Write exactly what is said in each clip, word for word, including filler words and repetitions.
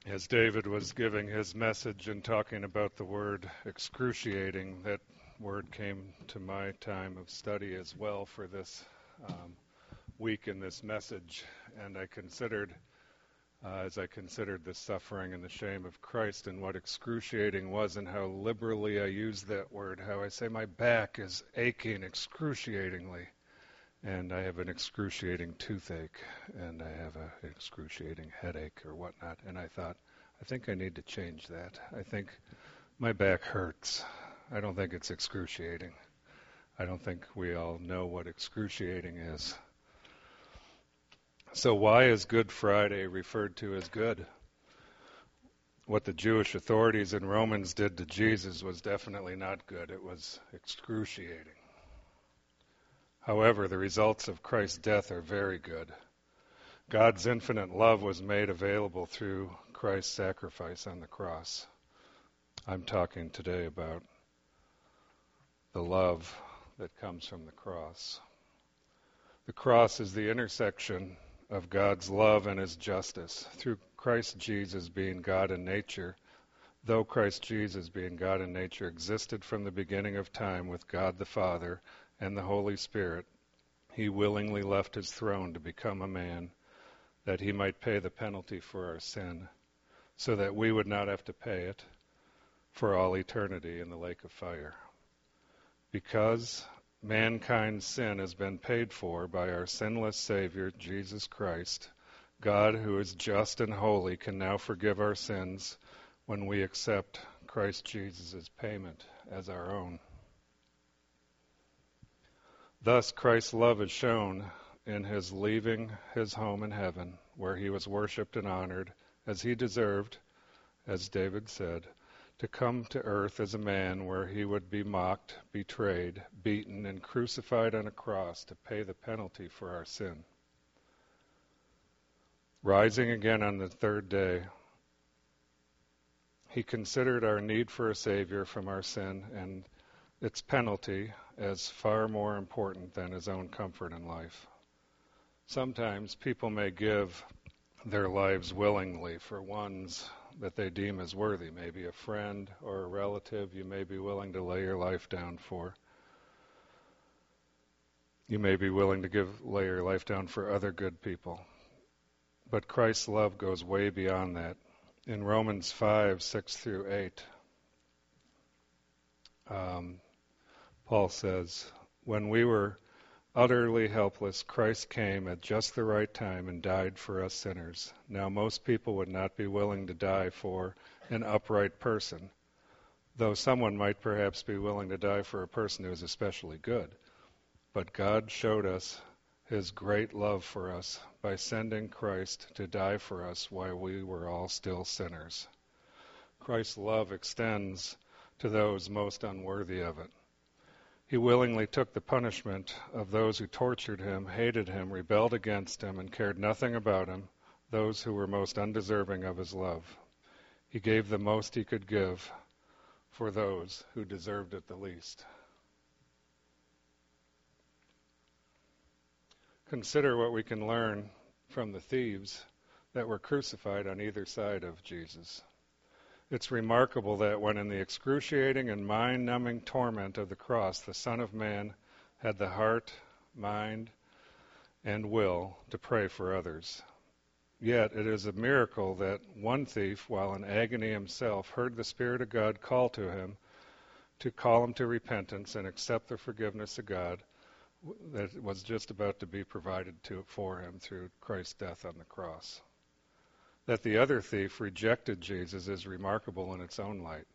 As David was giving his message and talking about the word excruciating, that word came to my time of study as well for this um, week in this message. And I considered, uh, as I considered the suffering and the shame of Christ and what excruciating was and how liberally I use that word, how I say my back is aching excruciatingly. And I have an excruciating toothache, and I have a, an excruciating headache or whatnot. And I thought, I think I need to change that. I think my back hurts. I don't think it's excruciating. I don't think we all know what excruciating is. So why is Good Friday referred to as good? What the Jewish authorities and Romans did to Jesus was definitely not good. It was excruciating. However, the results of Christ's death are very good. God's infinite love was made available through Christ's sacrifice on the cross. I'm talking today about the love that comes from the cross. The cross is the intersection of God's love and his justice. Through Christ Jesus being God in nature, though Christ Jesus being God in nature existed from the beginning of time with God the Father and the Holy Spirit, he willingly left his throne to become a man, that he might pay the penalty for our sin, so that we would not have to pay it for all eternity in the lake of fire. Because mankind's sin has been paid for by our sinless Savior, Jesus Christ, God, who is just and holy, can now forgive our sins when we accept Christ Jesus' payment as our own. Thus, Christ's love is shown in his leaving his home in heaven, where he was worshipped and honored as he deserved, as David said, to come to earth as a man where he would be mocked, betrayed, beaten, and crucified on a cross to pay the penalty for our sin. Rising again on the third day, he considered our need for a Savior from our sin and its penalty as far more important than his own comfort in life. Sometimes people may give their lives willingly for ones that they deem as worthy, maybe a friend or a relative you may be willing to lay your life down for. You may be willing to give lay your life down for other good people. But Christ's love goes way beyond that. In Romans five, six through eight, um, Paul says, when we were utterly helpless, Christ came at just the right time and died for us sinners. Now, most people would not be willing to die for an upright person, though someone might perhaps be willing to die for a person who is especially good. But God showed us his great love for us by sending Christ to die for us while we were all still sinners. Christ's love extends to those most unworthy of it. He willingly took the punishment of those who tortured him, hated him, rebelled against him, and cared nothing about him, those who were most undeserving of his love. He gave the most he could give for those who deserved it the least. Consider what we can learn from the thieves that were crucified on either side of Jesus. It's remarkable that when in the excruciating and mind-numbing torment of the cross, the Son of Man had the heart, mind, and will to pray for others. Yet it is a miracle that one thief, while in agony himself, heard the Spirit of God call to him, to call him to repentance and accept the forgiveness of God that was just about to be provided to for him through Christ's death on the cross. That the other thief rejected Jesus is remarkable in its own light.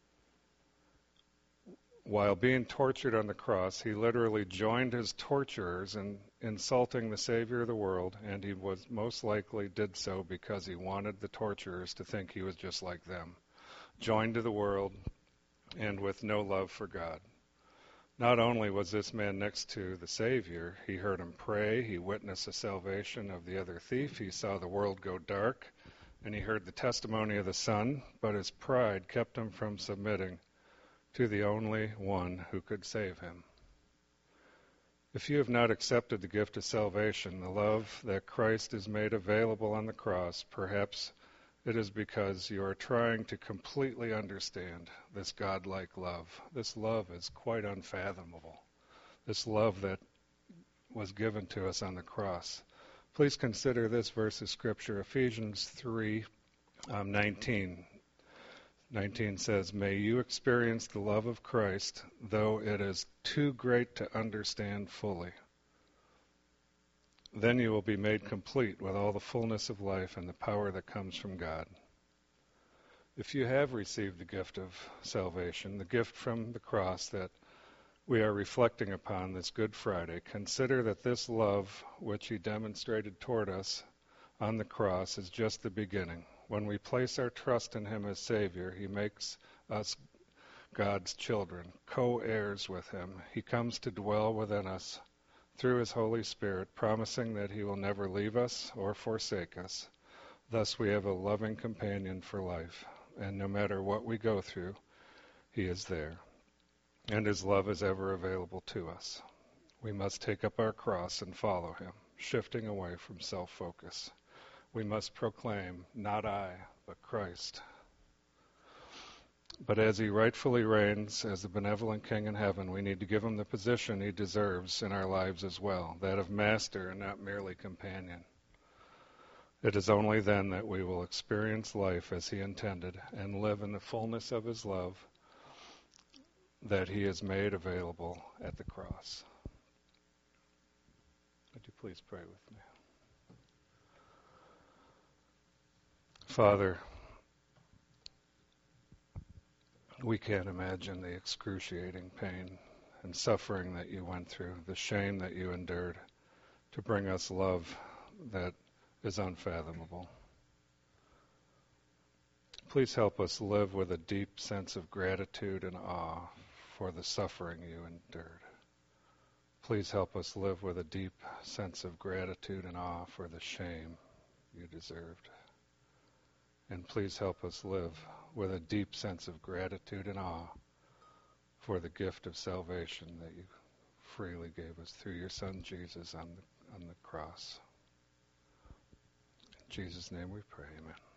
While being tortured on the cross, he literally joined his torturers in insulting the Savior of the world, and he was most likely did so because he wanted the torturers to think he was just like them, joined to the world and with no love for God. Not only was this man next to the Savior, he heard him pray, he witnessed the salvation of the other thief, he saw the world go dark, and he heard the testimony of the Son, but his pride kept him from submitting to the only one who could save him. If you have not accepted the gift of salvation, the love that Christ is made available on the cross, perhaps it is because you are trying to completely understand this godlike love. This love is quite unfathomable. This love that was given to us on the cross. Please consider this verse of Scripture, Ephesians three, um, nineteen. nineteen says, "May you experience the love of Christ, though it is too great to understand fully. Then you will be made complete with all the fullness of life and the power that comes from God." If you have received the gift of salvation, the gift from the cross that we are reflecting upon this Good Friday, consider that this love which he demonstrated toward us on the cross is just the beginning. When we place our trust in him as Savior, he makes us God's children, co-heirs with him. He comes to dwell within us through his Holy Spirit, promising that he will never leave us or forsake us. Thus we have a loving companion for life, and no matter what we go through, he is there, and his love is ever available to us. We must take up our cross and follow him, shifting away from self-focus. We must proclaim, "Not I, but Christ." But as he rightfully reigns as the benevolent King in heaven, we need to give him the position he deserves in our lives as well, that of master and not merely companion. It is only then that we will experience life as he intended and live in the fullness of his love that he has made available at the cross. Would you please pray with me? Father, we can't imagine the excruciating pain and suffering that you went through, the shame that you endured to bring us love that is unfathomable. Please help us live with a deep sense of gratitude and awe for the suffering you endured. Please help us live with a deep sense of gratitude and awe for the shame you deserved. And please help us live with a deep sense of gratitude and awe for the gift of salvation that you freely gave us through your Son Jesus on the, on the cross. In Jesus' name we pray, amen.